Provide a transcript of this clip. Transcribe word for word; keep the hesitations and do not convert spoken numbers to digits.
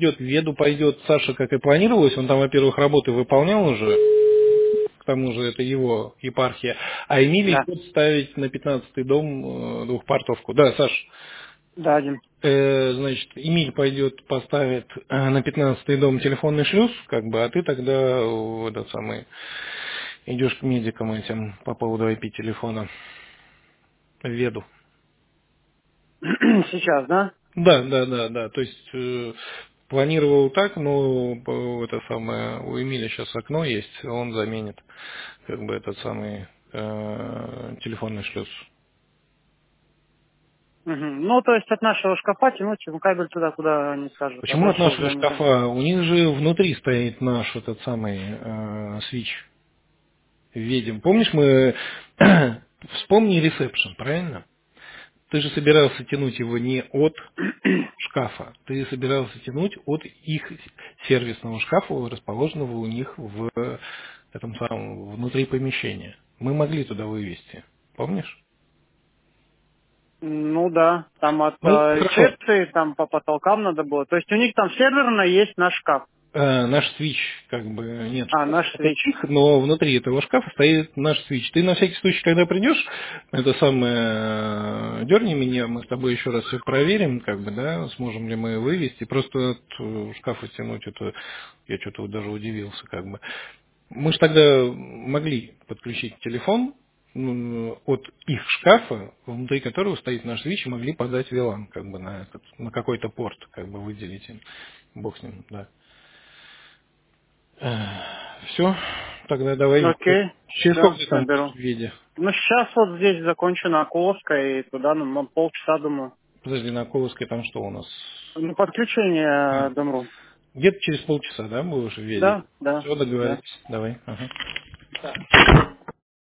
пойдет, в Веду пойдет Саша, как и планировалось. Он там, во-первых, работы выполнял уже, к тому же это его епархия. А Эмилий Да. идет ставить на пятнадцатый дом э, двухпортовку. Да, Саш. Да, один. Э, значит, Эмиль пойдет поставит э, на пятнадцатый дом телефонный шлюз, как бы, а ты тогда в этот самый идешь к медикам этим по поводу ай пи телефона в Веду. Сейчас, да? Да, да, да, да. То есть э, планировал так, но э, это самое у Эмиля сейчас окно есть, он заменит как бы этот самый э, телефонный шлюз. Мгм. Ну, то есть от нашего шкафа тянуть ну, кабель туда, куда они скажут, а Почему от дальше нашего уже не знаю. шкафа? У них же внутри стоит наш этот самый э, свич. Видим. Помнишь, мы вспомни ресепшн, правильно? Ты же собирался тянуть его не от шкафа, ты собирался тянуть от их сервисного шкафа, расположенного у них в этом самом внутри помещения. Мы могли туда вывести, помнишь? Ну да, там от Ну, э, хорошо. рецепции, там по потолкам надо было. То есть у них там серверно есть наш шкаф. Э, наш свич, как бы, нет А, наш шкафа свич. таких, но внутри этого шкафа стоит наш свич. Ты на всякий случай, когда придешь, это самое, э, дерни меня, мы с тобой еще раз все проверим, как бы, да, сможем ли мы вывести. Просто от э, шкафа тянуть, это я что-то вот даже удивился, как бы. Мы же тогда могли подключить телефон ну, от их шкафа, внутри которого стоит наш свич, и могли подать вилан, как бы, на этот, на какой-то порт, как бы выделить им. Бог с ним, да. Все, тогда давай. Окей, Через сколько все, ты там будешь наберу. в виде? Ну, сейчас вот здесь закончу на Окуловской, и туда, ну, на полчаса, думаю. Подожди, на Коловской там что у нас? Ну, подключение А, э, Домру. где-то через полчаса, да, будешь в виде? Да, да, Все, да. договорились. Давай. Ага. Да.